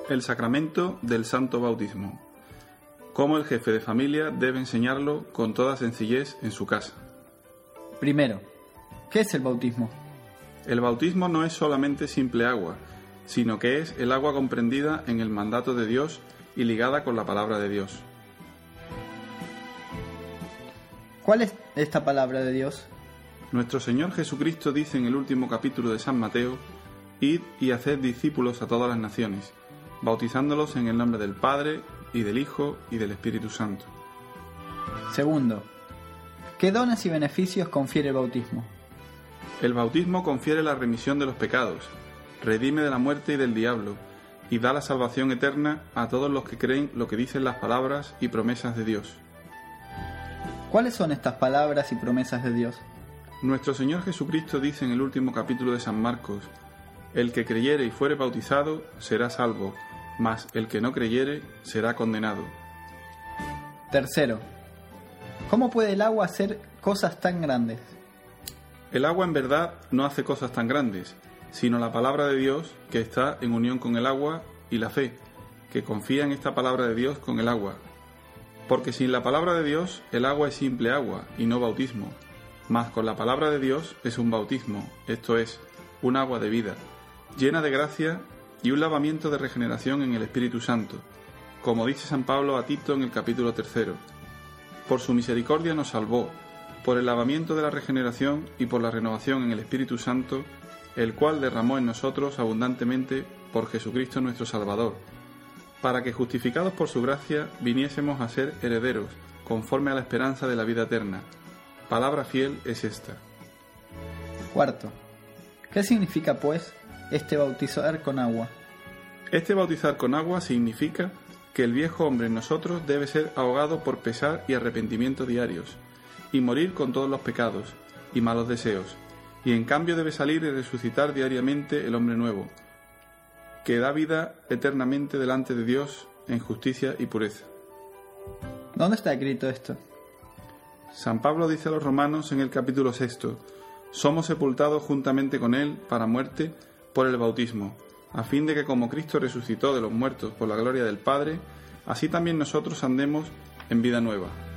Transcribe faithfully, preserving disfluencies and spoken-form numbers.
El sacramento del santo bautismo. Cómo el jefe de familia debe enseñarlo con toda sencillez en su casa. Primero, ¿qué es el bautismo? El bautismo no es solamente simple agua, sino que es el agua comprendida en el mandato de Dios y ligada con la palabra de Dios. ¿Cuál es esta palabra de Dios? Nuestro Señor Jesucristo dice en el último capítulo de San Mateo: Id y haced discípulos a todas las naciones, bautizándolos en el nombre del Padre, y del Hijo, y del Espíritu Santo. Segundo, ¿qué dones y beneficios confiere el bautismo? El bautismo confiere la remisión de los pecados, redime de la muerte y del diablo, y da la salvación eterna a todos los que creen lo que dicen las palabras y promesas de Dios. ¿Cuáles son estas palabras y promesas de Dios? Nuestro Señor Jesucristo dice en el último capítulo de San Marcos: El que creyere y fuere bautizado será salvo, mas el que no creyere será condenado. Tercero, ¿cómo puede el agua hacer cosas tan grandes? El agua en verdad no hace cosas tan grandes, sino la palabra de Dios que está en unión con el agua, y la fe, que confía en esta palabra de Dios con el agua. Porque sin la palabra de Dios el agua es simple agua y no bautismo, mas con la palabra de Dios es un bautismo, esto es, un agua de vida, llena de gracia y un lavamiento de regeneración en el Espíritu Santo, como dice San Pablo a Tito en el capítulo tercero. Por su misericordia nos salvó, por el lavamiento de la regeneración y por la renovación en el Espíritu Santo, el cual derramó en nosotros abundantemente por Jesucristo nuestro Salvador, para que justificados por su gracia viniésemos a ser herederos, conforme a la esperanza de la vida eterna. Palabra fiel es esta. Cuarto, ¿qué significa pues este bautizar con agua? Este bautizar con agua significa que el viejo hombre en nosotros debe ser ahogado por pesar y arrepentimiento diarios, y morir con todos los pecados y malos deseos, y en cambio debe salir y resucitar diariamente el hombre nuevo, que da vida eternamente delante de Dios en justicia y pureza. ¿Dónde está escrito esto? San Pablo dice a los romanos en el capítulo sexto: somos sepultados juntamente con él para muerte por el bautismo, a fin de que como Cristo resucitó de los muertos por la gloria del Padre, así también nosotros andemos en vida nueva.